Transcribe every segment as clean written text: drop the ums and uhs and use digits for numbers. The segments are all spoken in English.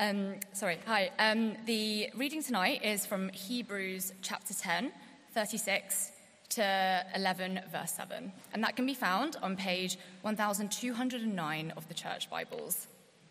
Hi. The reading tonight is from Hebrews chapter 10, 36 to 11, verse 7. And that can be found on page 1209 of the Church Bibles.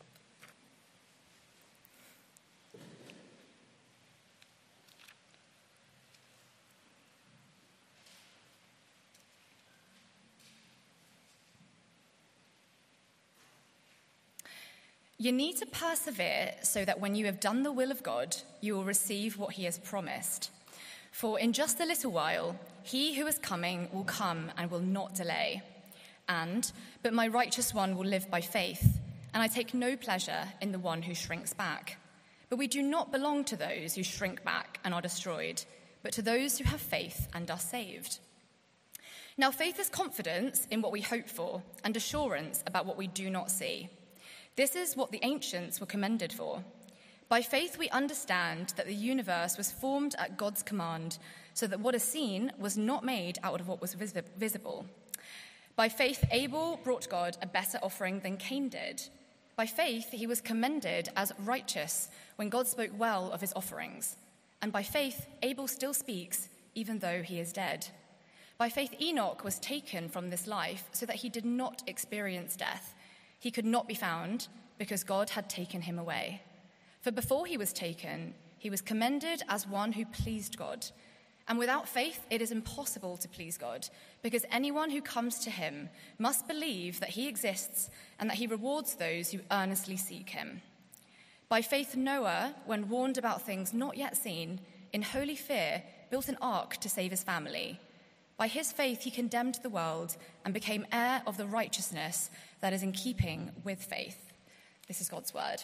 You need to persevere so that when you have done the will of God, you will receive what he has promised. For in just a little while, he who is coming will come and will not delay. But my righteous one will live by faith, and I take no pleasure in the one who shrinks back. But we do not belong to those who shrink back and are destroyed, but to those who have faith and are saved. Now, faith is confidence in what we hope for and assurance about what we do not see. This is what the ancients were commended for. By faith we understand that the universe was formed at God's command, so that what is seen was not made out of what was visible. By faith Abel brought God a better offering than Cain did. By faith he was commended as righteous when God spoke well of his offerings. And by faith Abel still speaks, even though he is dead. By faith Enoch was taken from this life so that he did not experience death. He could not be found because God had taken him away. For before he was taken, he was commended as one who pleased God. And without faith, it is impossible to please God, because anyone who comes to him must believe that he exists and that he rewards those who earnestly seek him. By faith, Noah, when warned about things not yet seen, in holy fear, built an ark to save his family. By his faith, he condemned the world and became heir of the righteousness that is in keeping with faith. This is God's word.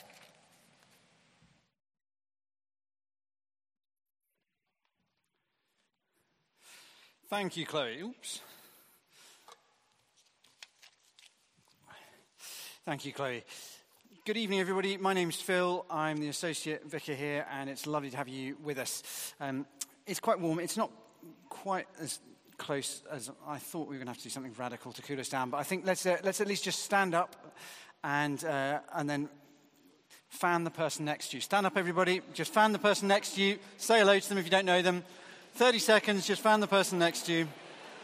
Thank you, Chloe. Oops. Thank you, Chloe. Good evening, everybody. My name's Phil. I'm the Associate Vicar here, and it's lovely to have you with us. It's quite warm. It's not quite as close as I thought. We were going to have to do something radical to cool us down, but I think let's at least just stand up and then fan the person next to you. Stand up, everybody. Just fan the person next to you. Say hello to them if you don't know them. 30 seconds, just fan the person next to you.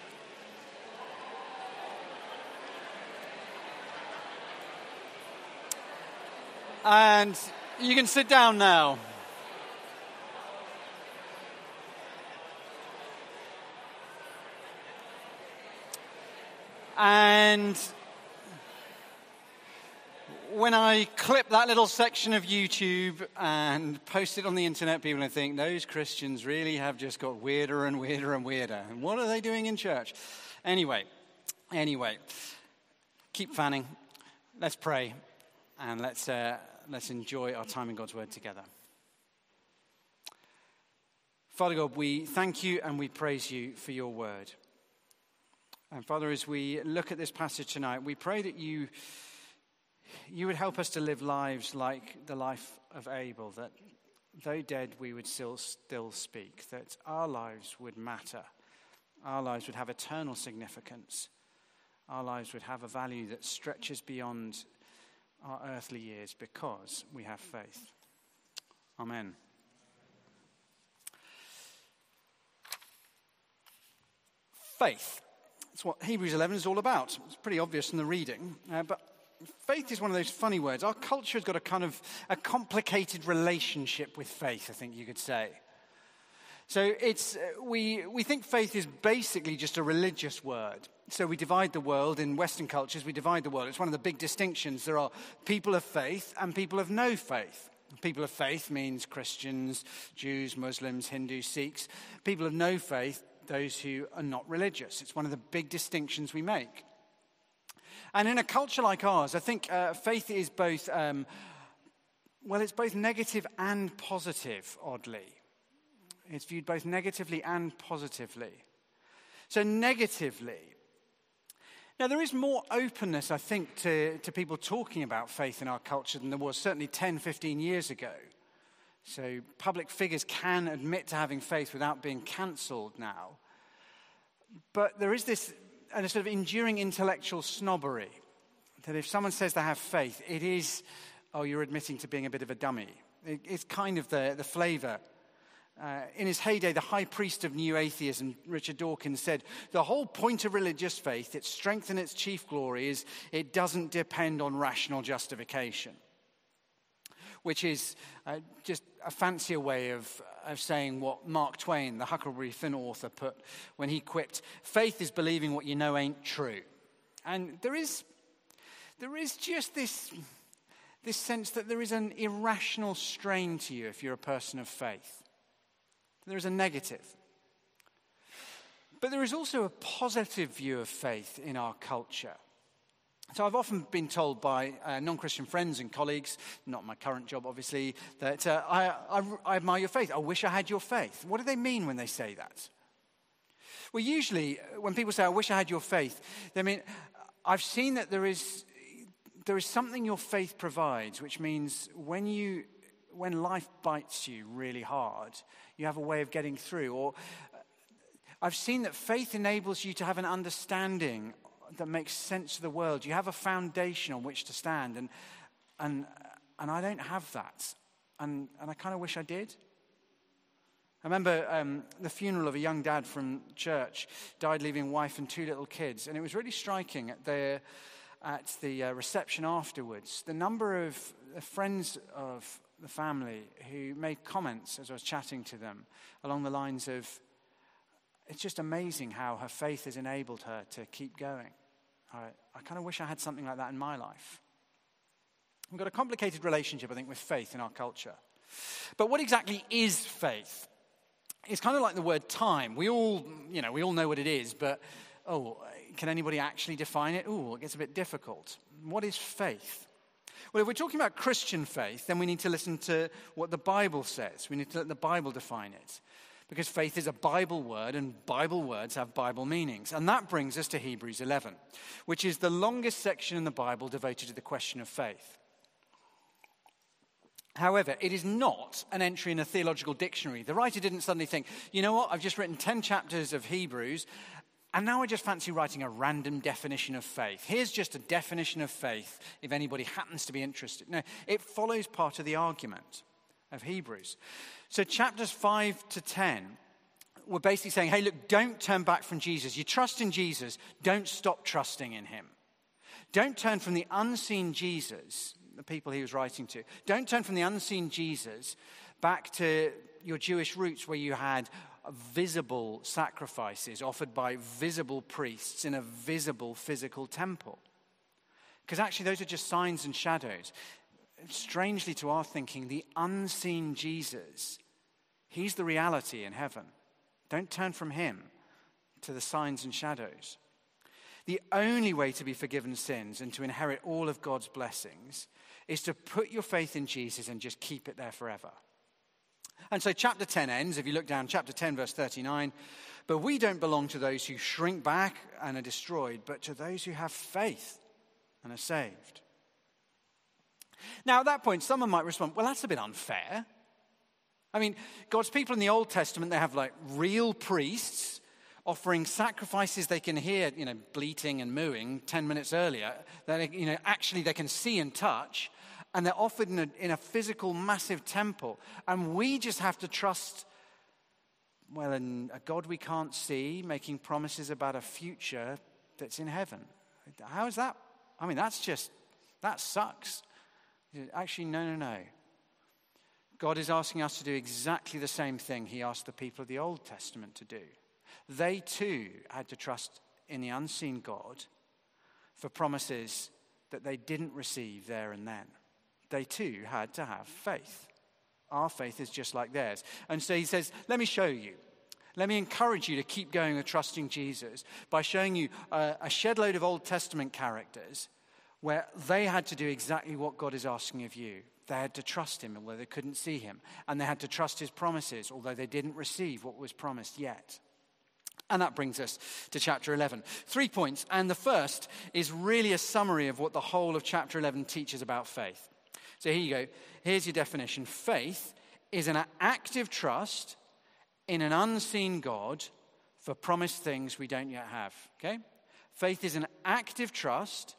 And you can sit down now. And when I clip that little section of YouTube and post it on the internet, people will think, those Christians really have just got weirder and weirder and weirder. And what are they doing in church? Anyway, keep fanning. Let's pray, and let's enjoy our time in God's Word together. Father God, we thank you and we praise you for your Word. And Father, as we look at this passage tonight, we pray that you would help us to live lives like the life of Abel, that though dead, we would still speak, that our lives would matter, our lives would have eternal significance, our lives would have a value that stretches beyond our earthly years because we have faith. Amen. Faith. That's what Hebrews 11 is all about. It's pretty obvious from the reading, but faith is one of those funny words. Our culture has got a complicated relationship with faith, I think you could say. So we think faith is basically just a religious word. So we divide the world in Western cultures. We divide the world. It's one of the big distinctions. There are people of faith and people of no faith. People of faith means Christians, Jews, Muslims, Hindus, Sikhs. People of no faith, those who are not religious. It's one of the big distinctions we make. And in a culture like ours, I think faith is both, it's both negative and positive, oddly. It's viewed both negatively and positively. So negatively. Now, there is more openness, I think, to people talking about faith in our culture than there was certainly 10, 15 years ago. So public figures can admit to having faith without being cancelled now. But there is this a sort of enduring intellectual snobbery, that if someone says they have faith, it is oh, you're admitting to being a bit of a dummy. It's kind of the flavor. In his heyday, the high priest of new atheism, Richard Dawkins, said, the whole point of religious faith, its strength and its chief glory, is it doesn't depend on rational justification. Which is just a fancier way of saying what Mark Twain, the Huckleberry Finn author, put when he quipped, faith is believing what you know ain't true. And there is just this sense that there is an irrational strain to you if you're a person of faith. There is a negative. But there is also a positive view of faith in our culture. So I've often been told by non-Christian friends and colleagues, not my current job obviously, that I admire your faith. I wish I had your faith. What do they mean when they say that? Well, usually when people say, I wish I had your faith, they mean, I've seen that there is something your faith provides, which means when life bites you really hard, you have a way of getting through. Or I've seen that faith enables you to have an understanding that makes sense of the world. You have a foundation on which to stand, and I don't have that, and I kind of wish I did. I remember the funeral of a young dad from church, died leaving wife and 2 little kids, and it was really striking at the reception afterwards. The number of friends of the family who made comments as I was chatting to them along the lines of, it's just amazing how her faith has enabled her to keep going. I kind of wish I had something like that in my life. We've got a complicated relationship, I think, with faith in our culture. But what exactly is faith? It's kind of like the word time. We all know what it is, but, can anybody actually define it? It gets a bit difficult. What is faith? Well, if we're talking about Christian faith, then we need to listen to what the Bible says. We need to let the Bible define it. Because faith is a Bible word, and Bible words have Bible meanings. And that brings us to Hebrews 11, which is the longest section in the Bible devoted to the question of faith. However, it is not an entry in a theological dictionary. The writer didn't suddenly think, you know what, I've just written 10 chapters of Hebrews, and now I just fancy writing a random definition of faith. Here's just a definition of faith, if anybody happens to be interested. No, it follows part of the argument of Hebrews. So chapters 5 to 10, we're basically saying, hey, look, don't turn back from Jesus. You trust in Jesus, don't stop trusting in him. Don't turn from the unseen Jesus, the people he was writing to. Don't turn from the unseen Jesus back to your Jewish roots where you had visible sacrifices offered by visible priests in a visible physical temple. Because actually those are just signs and shadows. Strangely to our thinking, the unseen Jesus, he's the reality in heaven. Don't turn from him to the signs and shadows. The only way to be forgiven sins and to inherit all of God's blessings is to put your faith in Jesus and just keep it there forever. And so chapter 10 ends, if you look down, chapter 10, verse 39, but we don't belong to those who shrink back and are destroyed, but to those who have faith and are saved. Now, at that point, someone might respond, well, that's a bit unfair. I mean, God's people in the Old Testament, they have like real priests offering sacrifices they can hear, bleating and mooing 10 minutes earlier, that, actually they can see and touch, and they're offered in a physical, massive temple. And we just have to trust, in a God we can't see, making promises about a future that's in heaven. How is that? I mean, that sucks. Actually, no. God is asking us to do exactly the same thing he asked the people of the Old Testament to do. They too had to trust in the unseen God for promises that they didn't receive there and then. They too had to have faith. Our faith is just like theirs. And so he says, let me show you. Let me encourage you to keep going with trusting Jesus by showing you a shed load of Old Testament characters where they had to do exactly what God is asking of you. They had to trust him, although they couldn't see him. And they had to trust his promises, although they didn't receive what was promised yet. And that brings us to chapter 11. 3 points, and the first is really a summary of what the whole of chapter 11 teaches about faith. So here you go. Here's your definition. Faith is an active trust in an unseen God for promised things we don't yet have. Okay? Faith is an active trust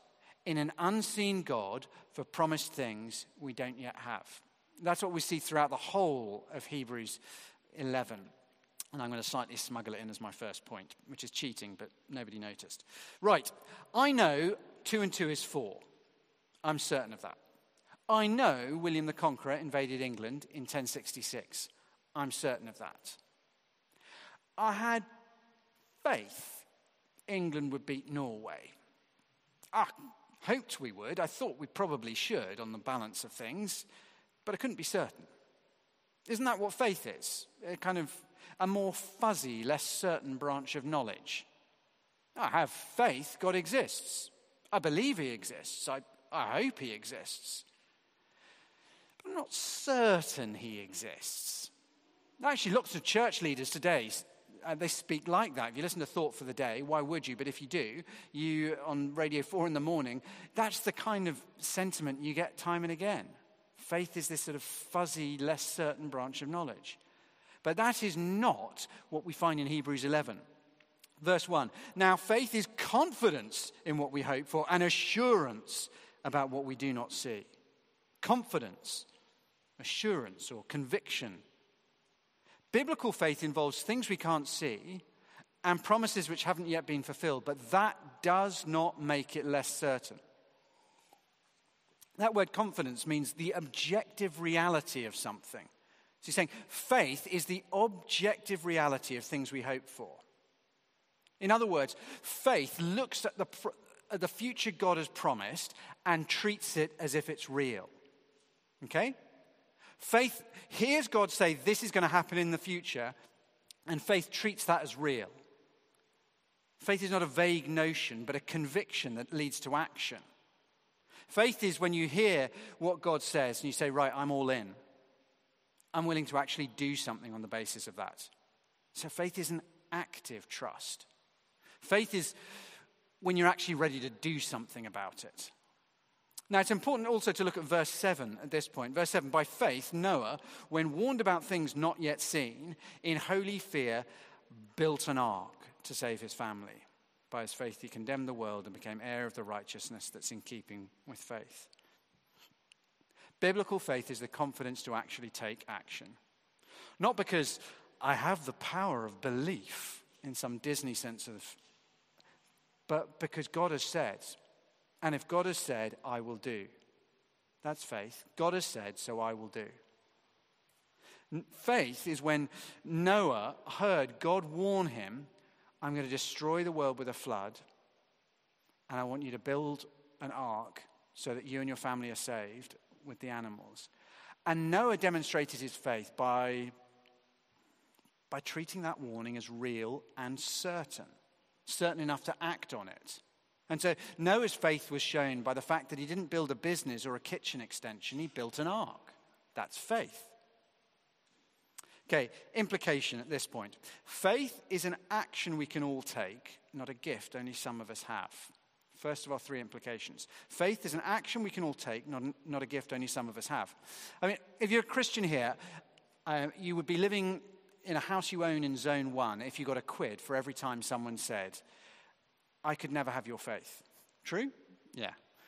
in an unseen God for promised things we don't yet have. That's what we see throughout the whole of Hebrews 11. And I'm going to slightly smuggle it in as my first point, which is cheating, but nobody noticed. Right, I know 2 and 2 is 4. I'm certain of that. I know William the Conqueror invaded England in 1066. I'm certain of that. I had faith England would beat Norway. I hoped we would. I thought we probably should on the balance of things, but I couldn't be certain. Isn't that what faith is? A kind of a more fuzzy, less certain branch of knowledge. I have faith God exists. I believe he exists. I hope he exists. But I'm not certain he exists. Actually, lots of church leaders today, they speak like that. If you listen to Thought for the Day, why would you? But if you do, you on Radio 4 in the morning, that's the kind of sentiment you get time and again. Faith is this sort of fuzzy, less certain branch of knowledge. But that is not what we find in Hebrews 11. Verse 1, now faith is confidence in what we hope for and assurance about what we do not see. Confidence, assurance, or conviction. Biblical faith involves things we can't see and promises which haven't yet been fulfilled, but that does not make it less certain. That word confidence means the objective reality of something. So he's saying faith is the objective reality of things we hope for. In other words, faith looks at the future God has promised and treats it as if it's real. Okay? Faith hears God say this is going to happen in the future, and faith treats that as real. Faith is not a vague notion, but a conviction that leads to action. Faith is when you hear what God says and you say, right, I'm all in. I'm willing to actually do something on the basis of that. So faith is an active trust. Faith is when you're actually ready to do something about it. Now, it's important also to look at verse 7 at this point. Verse 7, by faith, Noah, when warned about things not yet seen, in holy fear, built an ark to save his family. By his faith, he condemned the world and became heir of the righteousness that's in keeping with faith. Biblical faith is the confidence to actually take action. Not because I have the power of belief in some Disney sense but because God has said. And if God has said, I will do. That's faith. God has said, so I will do. Faith is when Noah heard God warn him, I'm going to destroy the world with a flood, and I want you to build an ark so that you and your family are saved with the animals. And Noah demonstrated his faith by treating that warning as real and certain enough to act on it. And so Noah's faith was shown by the fact that he didn't build a business or a kitchen extension, he built an ark. That's faith. Okay, implication at this point. Faith is an action we can all take, not a gift only some of us have. First of our 3 implications. Faith is an action we can all take, not a gift only some of us have. I mean, if you're a Christian here, you would be living in a house you own in zone 1 if you got a quid for every time someone said, I could never have your faith. True? Yeah.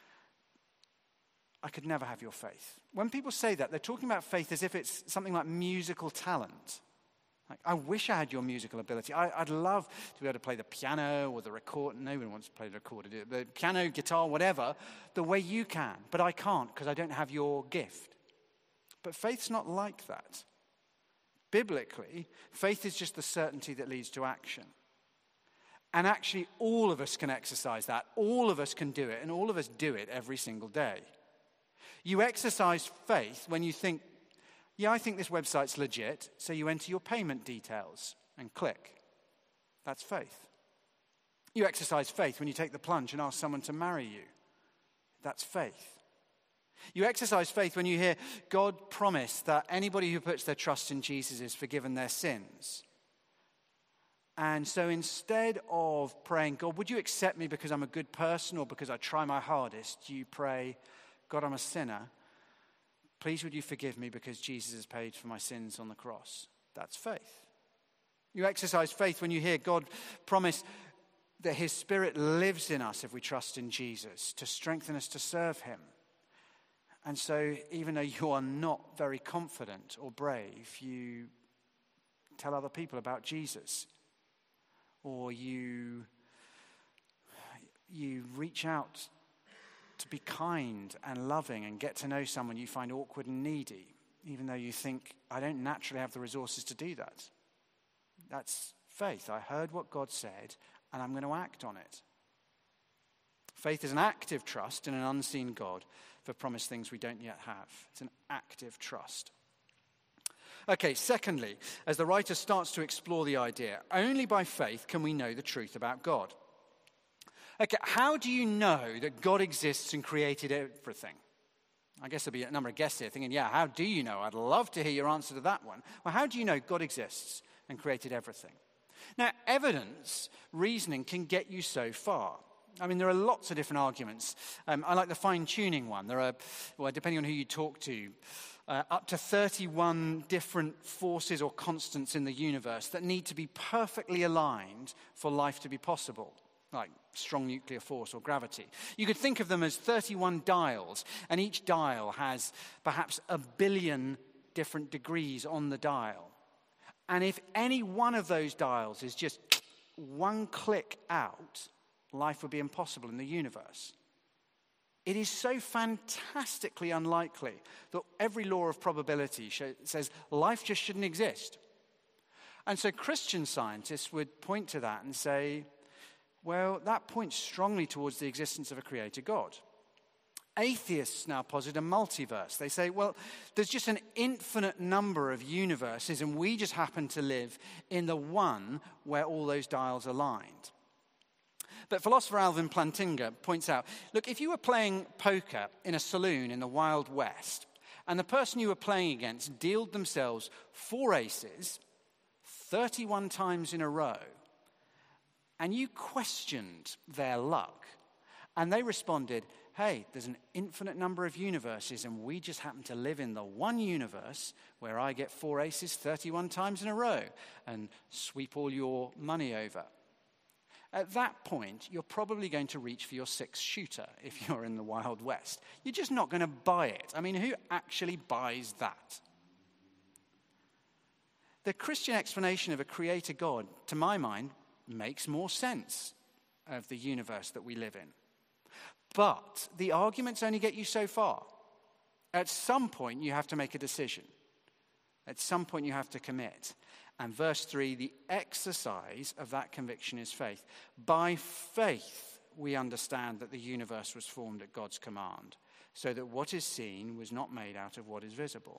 I could never have your faith. When people say that, they're talking about faith as if it's something like musical talent. Like, I wish I had your musical ability. I'd love to be able to play the piano or the recorder. No one wants to play the recorder. The piano, guitar, whatever, the way you can. But I can't because I don't have your gift. But faith's not like that. Biblically, faith is just the certainty that leads to action. And actually, all of us can exercise that. All of us can do it, and all of us do it every single day. You exercise faith when you think, yeah, I think this website's legit, so you enter your payment details and click. That's faith. You exercise faith when you take the plunge and ask someone to marry you. That's faith. You exercise faith when you hear God promise that anybody who puts their trust in Jesus is forgiven their sins. And so instead of praying, God, would you accept me because I'm a good person or because I try my hardest, you pray, God, I'm a sinner. Please would you forgive me because Jesus has paid for my sins on the cross. That's faith. You exercise faith when you hear God promise, that his Spirit lives in us if we trust in Jesus to strengthen us to serve him. And so even though you are not very confident or brave, you tell other people about Jesus. Or you reach out to be kind and loving and get to know someone you find awkward and needy, even though you think, I don't naturally have the resources to do that. That's faith. I heard what God said, and I'm going to act on it. Faith is an active trust in an unseen God for promised things we don't yet have. It's an active trust. Okay, secondly, as the writer starts to explore the idea, only by faith can we know the truth about God. Okay, how do you know that God exists and created everything? I guess there'll be a number of guests here thinking, yeah, how do you know? I'd love to hear your answer to that one. Well, how do you know God exists and created everything? Now, evidence, reasoning can get you so far. I mean, there are lots of different arguments. I like the fine-tuning one. There are, well, depending on who you talk to, up to 31 different forces or constants in the universe that need to be perfectly aligned for life to be possible, like strong nuclear force or gravity. You could think of them as 31 dials, and each dial has perhaps 1 billion different degrees on the dial. And if any one of those dials is just one click out, life would be impossible in the universe. It is so fantastically unlikely that every law of probability says life just shouldn't exist. And so Christian scientists would point to that and say, well, that points strongly towards the existence of a creator God. Atheists now posit a multiverse. They say, well, there's just an infinite number of universes, and we just happen to live in the one where all those dials aligned. But philosopher Alvin Plantinga points out, look, if you were playing poker in a saloon in the Wild West, and the person you were playing against dealed themselves 4 aces 31 times in a row, and you questioned their luck, and they responded, hey, there's an infinite number of universes, and we just happen to live in the one universe where I get 4 aces 31 times in a row and sweep all your money over. At that point, you're probably going to reach for your 6 shooter if you're in the Wild West. You're just not going to buy it. I mean, who actually buys that? The Christian explanation of a creator God, to my mind, makes more sense of the universe that we live in. But the arguments only get you so far. At some point, you have to make a decision. At some point, you have to commit. And verse 3, the exercise of that conviction is faith. By faith, we understand that the universe was formed at God's command, so that what is seen was not made out of what is visible.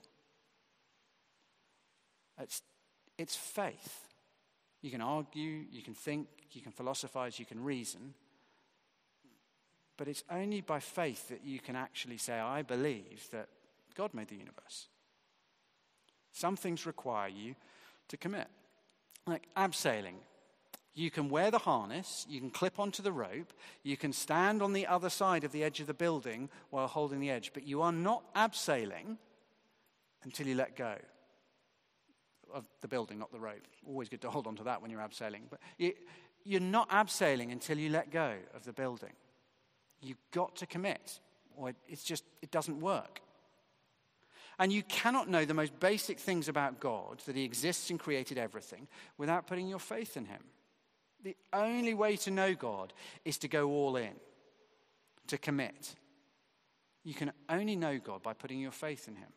It's faith. You can argue, you can think, you can philosophize, you can reason. But it's only by faith that you can actually say, I believe that God made the universe. Some things require you to commit. Like abseiling. You can wear the harness, you can clip onto the rope, you can stand on the other side of the edge of the building while holding the edge, but you are not abseiling until you let go of the building, not the rope. Always good to hold on to that when you're abseiling. But you're not abseiling until you let go of the building. You've got to commit, or it doesn't work. And you cannot know the most basic things about God, that he exists and created everything, without putting your faith in him. The only way to know God is to go all in, to commit. You can only know God by putting your faith in him.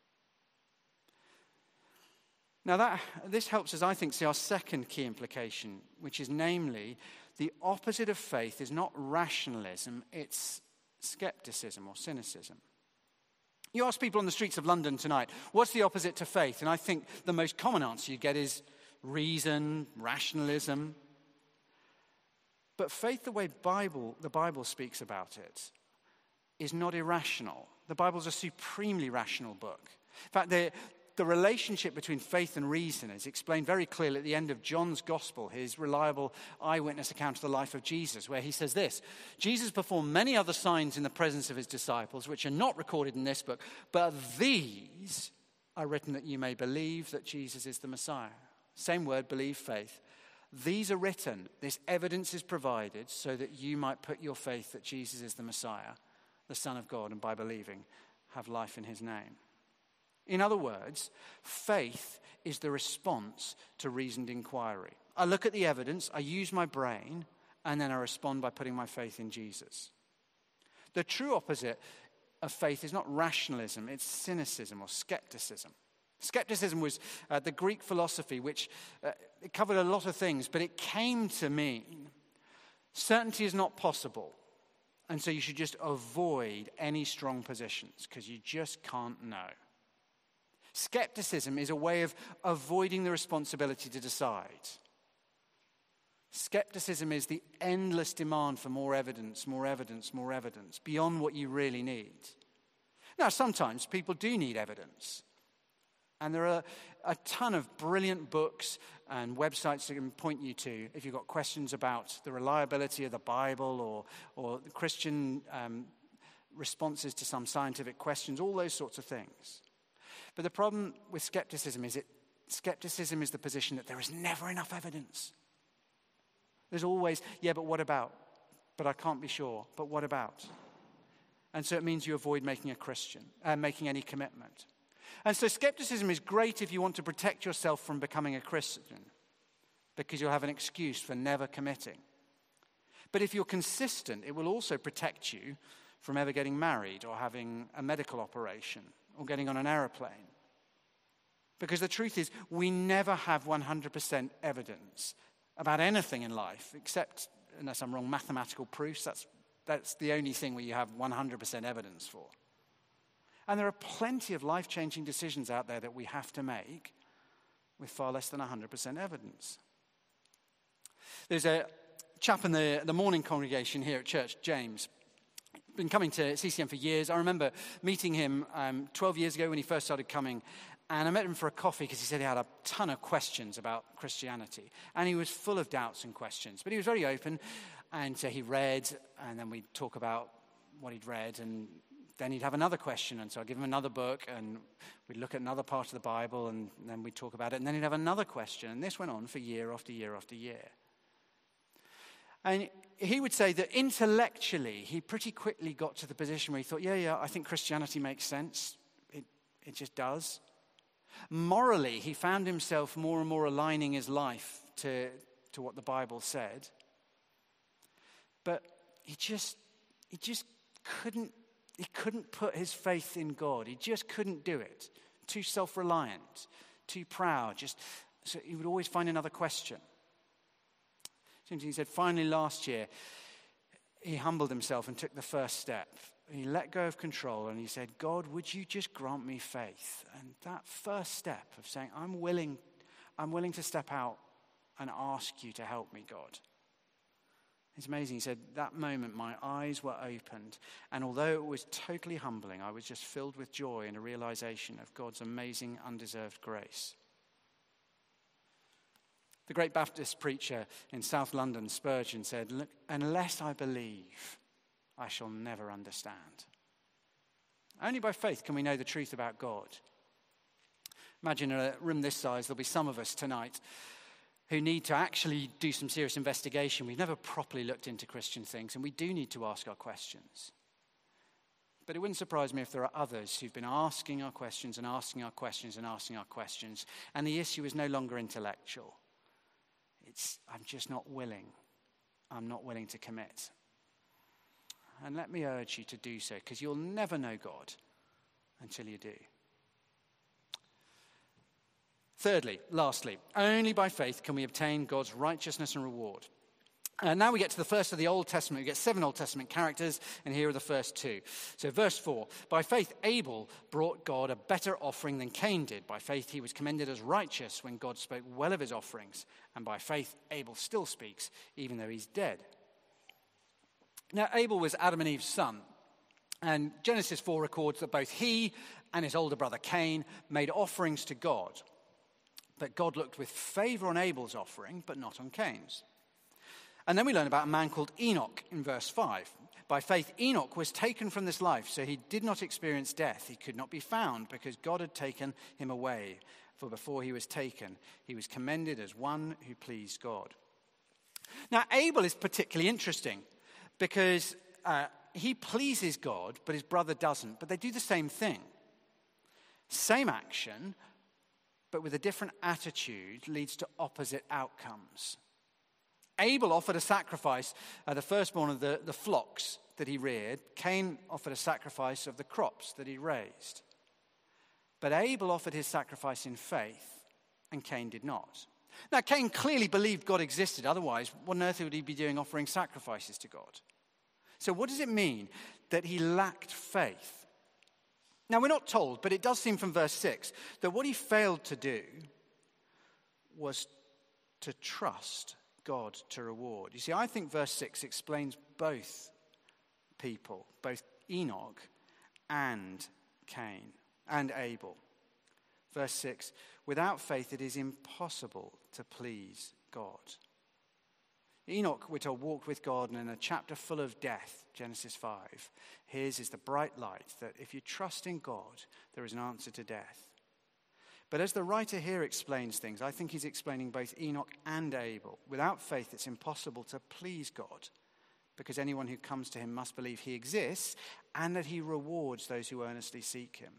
Now this helps us, I think, see our second key implication, which is namely, the opposite of faith is not rationalism, it's skepticism or cynicism. You ask people on the streets of London tonight, what's the opposite to faith? And I think the most common answer you get is reason, rationalism. But faith, the way the Bible speaks about it, is not irrational. The Bible's a supremely rational book. In fact, the relationship between faith and reason is explained very clearly at the end of John's Gospel, his reliable eyewitness account of the life of Jesus, where he says this: Jesus performed many other signs in the presence of his disciples, which are not recorded in this book, but these are written that you may believe that Jesus is the Messiah. Same word, believe, faith. These are written, this evidence is provided so that you might put your faith that Jesus is the Messiah, the Son of God, and by believing, have life in his name. In other words, faith is the response to reasoned inquiry. I look at the evidence, I use my brain, and then I respond by putting my faith in Jesus. The true opposite of faith is not rationalism, it's cynicism or skepticism. Skepticism was the Greek philosophy which it covered a lot of things, but it came to mean certainty is not possible, and so you should just avoid any strong positions because you just can't know. Skepticism is a way of avoiding the responsibility to decide. Skepticism is the endless demand for more evidence, beyond what you really need. Now, sometimes people do need evidence. And there are a ton of brilliant books and websites that can point you to if you've got questions about the reliability of the Bible or the Christian responses to some scientific questions, all those sorts of things. But the problem with skepticism is skepticism is the position that there is never enough evidence. There's always, yeah, but what about? But I can't be sure. But what about? And so it means you avoid making making any commitment. And so skepticism is great if you want to protect yourself from becoming a Christian, because you'll have an excuse for never committing. But if you're consistent, it will also protect you from ever getting married or having a medical operation or getting on an aeroplane. Because the truth is, we never have 100% evidence about anything in life, except, unless I'm wrong, mathematical proofs. That's the only thing where you have 100% evidence for. And there are plenty of life-changing decisions out there that we have to make with far less than 100% evidence. There's a chap in the morning congregation here at church, James. Been coming to CCM for years. I remember meeting him 12 years ago when he first started coming. And I met him for a coffee because he said he had a ton of questions about Christianity. And he was full of doubts and questions. But he was very open. And so he read, and then we'd talk about what he'd read, and then he'd have another question, and so I'd give him another book, and we'd look at another part of the Bible, and then we'd talk about it, and then he'd have another question, and this went on for year after year after year. And he would say that intellectually, he pretty quickly got to the position where he thought, yeah, I think Christianity makes sense. It just does. Morally, he found himself more and more aligning his life to what the Bible said. But he just couldn't put his faith in God. He just couldn't do it. Too self-reliant, too proud. So he would always find another question. He said finally last year, he humbled himself and took the first step. He let go of control and he said, God, would you just grant me faith? And that first step of saying, I'm willing to step out and ask you to help me, God. It's amazing. He said, that moment my eyes were opened. And although it was totally humbling, I was just filled with joy and a realization of God's amazing, undeserved grace. The great Baptist preacher in South London, Spurgeon, said, look, unless I believe, I shall never understand. Only by faith can we know the truth about God. Imagine in a room this size, there'll be some of us tonight who need to actually do some serious investigation. We've never properly looked into Christian things, and we do need to ask our questions. But it wouldn't surprise me if there are others who've been asking our questions and asking our questions and asking our questions, and the issue is no longer intellectual. I'm just not willing. I'm not willing to commit. And let me urge you to do so, because you'll never know God until you do. Thirdly, lastly, only by faith can we obtain God's righteousness and reward. And now we get to the first of the Old Testament. We get 7 Old Testament characters, and here are the first 2. So verse 4, by faith Abel brought God a better offering than Cain did. By faith he was commended as righteous when God spoke well of his offerings. And by faith Abel still speaks, even though he's dead. Now Abel was Adam and Eve's son. And Genesis 4 records that both he and his older brother Cain made offerings to God. But God looked with favor on Abel's offering, but not on Cain's. And then we learn about a man called Enoch in verse 5. By faith, Enoch was taken from this life, so he did not experience death. He could not be found because God had taken him away. For before he was taken, he was commended as one who pleased God. Now, Abel is particularly interesting because he pleases God, but his brother doesn't. But they do the same thing. Same action, but with a different attitude leads to opposite outcomes. Abel offered a sacrifice, the firstborn of the flocks that he reared. Cain offered a sacrifice of the crops that he raised. But Abel offered his sacrifice in faith, and Cain did not. Now, Cain clearly believed God existed. Otherwise, what on earth would he be doing offering sacrifices to God? So what does it mean that he lacked faith? Now, we're not told, but it does seem from verse 6 that what he failed to do was to trust God to reward. You see, I think verse 6 explains both people, both Enoch and Cain and Abel. Verse 6, without faith it is impossible to please God. Enoch, we're told, walked with God, and in a chapter full of death, Genesis 5, his is the bright light that if you trust in God, there is an answer to death. But as the writer here explains things, I think he's explaining both Enoch and Abel. Without faith, it's impossible to please God, because anyone who comes to him must believe he exists and that he rewards those who earnestly seek him.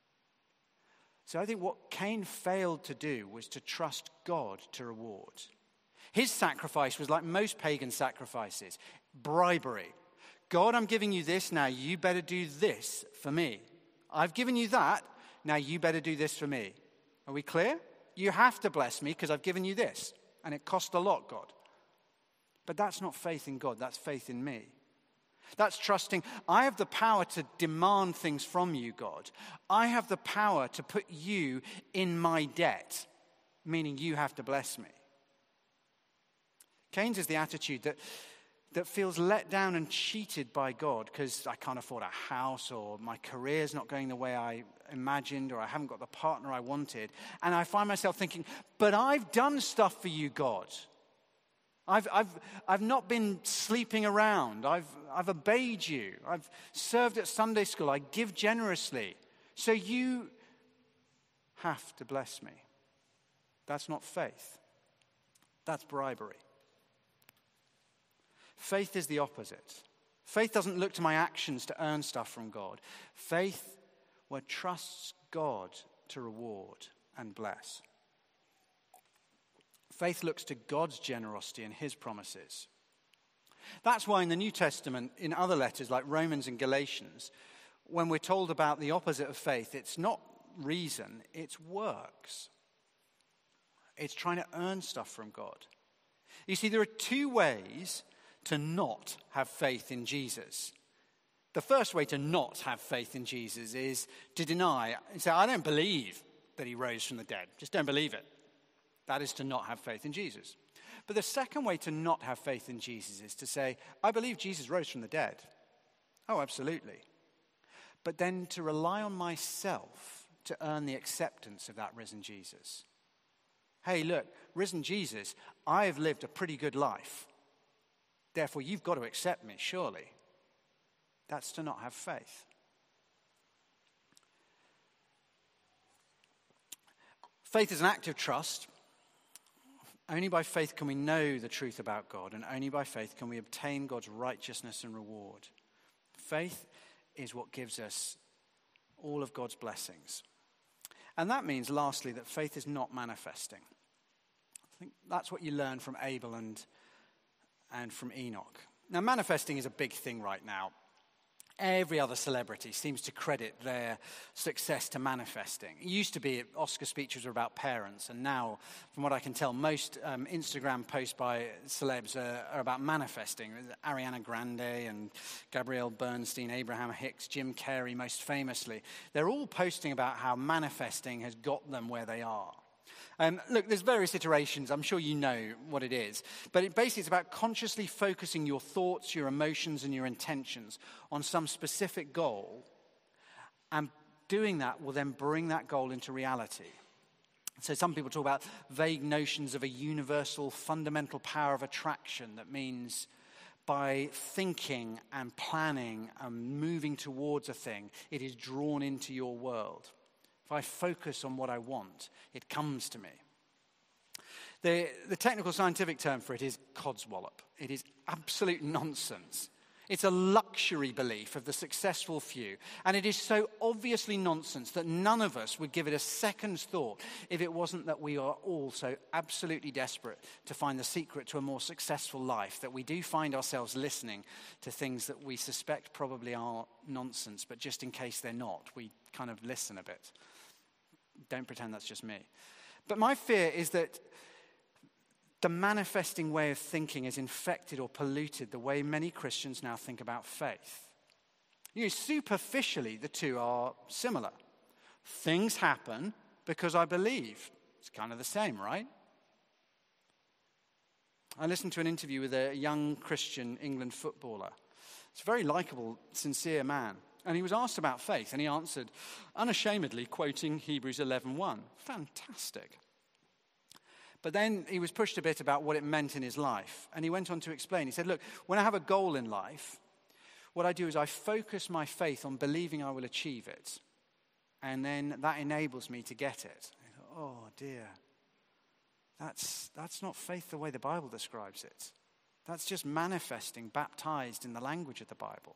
So I think what Cain failed to do was to trust God to reward. His sacrifice was like most pagan sacrifices, bribery. God, I'm giving you this, now you better do this for me. I've given you that, now you better do this for me. Are we clear? You have to bless me because I've given you this. And it cost a lot, God. But that's not faith in God, that's faith in me. That's trusting, I have the power to demand things from you, God. I have the power to put you in my debt, meaning you have to bless me. Cain's is the attitude that feels let down and cheated by God because I can't afford a house, or my career's not going the way I imagined, or I haven't got the partner I wanted. And I find myself thinking, but I've done stuff for you, God. I've not been sleeping around. I've obeyed you. I've served at Sunday school. I give generously. So you have to bless me. That's not faith. That's bribery. Faith is the opposite. Faith doesn't look to my actions to earn stuff from God. Faith trusts God to reward and bless. Faith looks to God's generosity and his promises. That's why in the New Testament, in other letters like Romans and Galatians, when we're told about the opposite of faith, it's not reason, it's works. It's trying to earn stuff from God. You see, there are two ways to not have faith in Jesus. The first way to not have faith in Jesus is to deny and say, I don't believe that he rose from the dead. Just don't believe it. That is to not have faith in Jesus. But the second way to not have faith in Jesus is to say, I believe Jesus rose from the dead. Oh, absolutely. But then to rely on myself to earn the acceptance of that risen Jesus. Hey, look, risen Jesus, I have lived a pretty good life. Therefore, you've got to accept me, surely. That's to not have faith. Faith is an act of trust. Only by faith can we know the truth about God, and only by faith can we obtain God's righteousness and reward. Faith is what gives us all of God's blessings. And that means, lastly, that faith is not manifesting. I think that's what you learn from Abel and from Enoch. Now, manifesting is a big thing right now. Every other celebrity seems to credit their success to manifesting. It used to be Oscar speeches were about parents, and now, from what I can tell, most Instagram posts by celebs are about manifesting. Ariana Grande and Gabrielle Bernstein, Abraham Hicks, Jim Carrey, most famously. They're all posting about how manifesting has got them where they are. Look, there's various iterations. I'm sure you know what it is. But basically, it's about consciously focusing your thoughts, your emotions, and your intentions on some specific goal. And doing that will then bring that goal into reality. So some people talk about vague notions of a universal, fundamental power of attraction that means by thinking and planning and moving towards a thing, it is drawn into your world. If I focus on what I want, it comes to me. The technical scientific term for it is codswallop. It is absolute nonsense. It's a luxury belief of the successful few. And it is so obviously nonsense that none of us would give it a second's thought if it wasn't that we are all so absolutely desperate to find the secret to a more successful life that we do find ourselves listening to things that we suspect probably are nonsense, but just in case they're not, we kind of listen a bit. Don't pretend that's just me. But my fear is that the manifesting way of thinking has infected or polluted the way many Christians now think about faith. Superficially, the two are similar. Things happen because I believe. It's kind of the same, right? I listened to an interview with a young Christian England footballer. It's a very likable, sincere man. And he was asked about faith, and he answered unashamedly, quoting Hebrews 11:1. Fantastic. But then he was pushed a bit about what it meant in his life. And he went on to explain. He said, look, when I have a goal in life, what I do is I focus my faith on believing I will achieve it. And then that enables me to get it. I thought, oh dear. That's not faith the way the Bible describes it. That's just manifesting, baptized in the language of the Bible.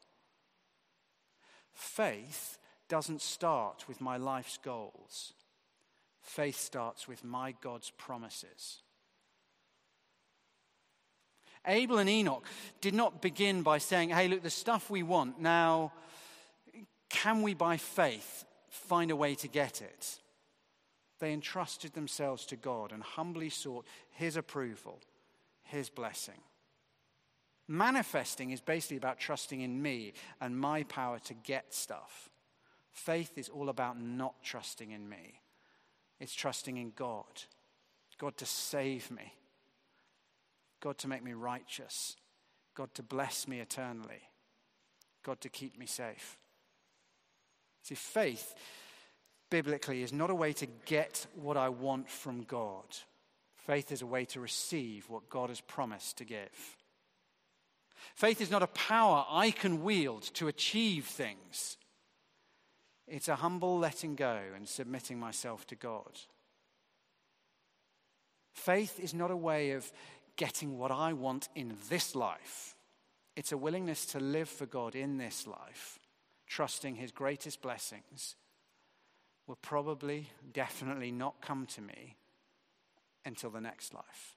Faith doesn't start with my life's goals. Faith starts with my God's promises. Abel and Enoch did not begin by saying, hey, look, the stuff we want, now can we by faith find a way to get it? They entrusted themselves to God and humbly sought his approval, his blessing. Manifesting is basically about trusting in me and my power to get stuff. Faith is all about not trusting in me. It's trusting in God. God to save me. God to make me righteous. God to bless me eternally. God to keep me safe. See, faith, biblically, is not a way to get what I want from God. Faith is a way to receive what God has promised to give. Faith is not a power I can wield to achieve things. It's a humble letting go and submitting myself to God. Faith is not a way of getting what I want in this life. It's a willingness to live for God in this life, trusting his greatest blessings will probably, definitely not come to me until the next life.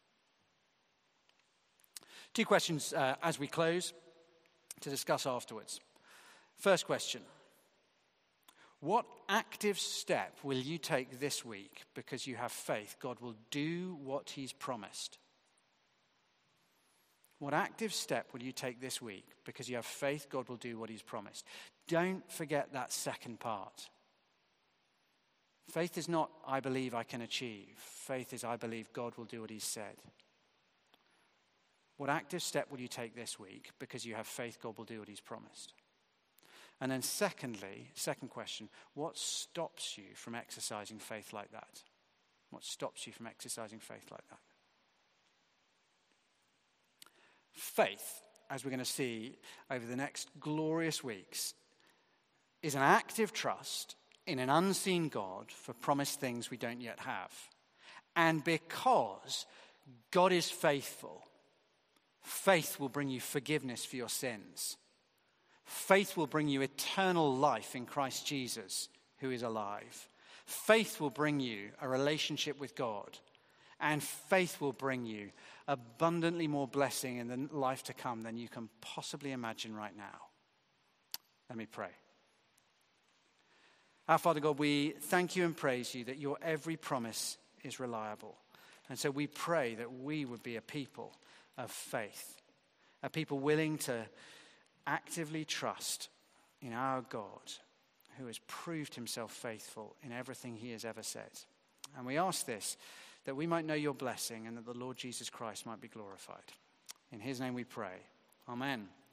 Two questions as we close to discuss afterwards. First question. What active step will you take this week because you have faith God will do what he's promised? What active step will you take this week because you have faith God will do what he's promised? Don't forget that second part. Faith is not, I believe I can achieve. Faith is, I believe God will do what he's said. What active step will you take this week because you have faith God will do what he's promised? And then secondly, second question, what stops you from exercising faith like that? What stops you from exercising faith like that? Faith, as we're going to see over the next glorious weeks, is an active trust in an unseen God for promised things we don't yet have. And because God is faithful, faith will bring you forgiveness for your sins. Faith will bring you eternal life in Christ Jesus, who is alive. Faith will bring you a relationship with God. And faith will bring you abundantly more blessing in the life to come than you can possibly imagine right now. Let me pray. Our Father God, we thank you and praise you that your every promise is reliable. And so we pray that we would be a people of faith, a people willing to actively trust in our God, who has proved himself faithful in everything he has ever said. And we ask this, that we might know your blessing and that the Lord Jesus Christ might be glorified. In his name we pray. Amen.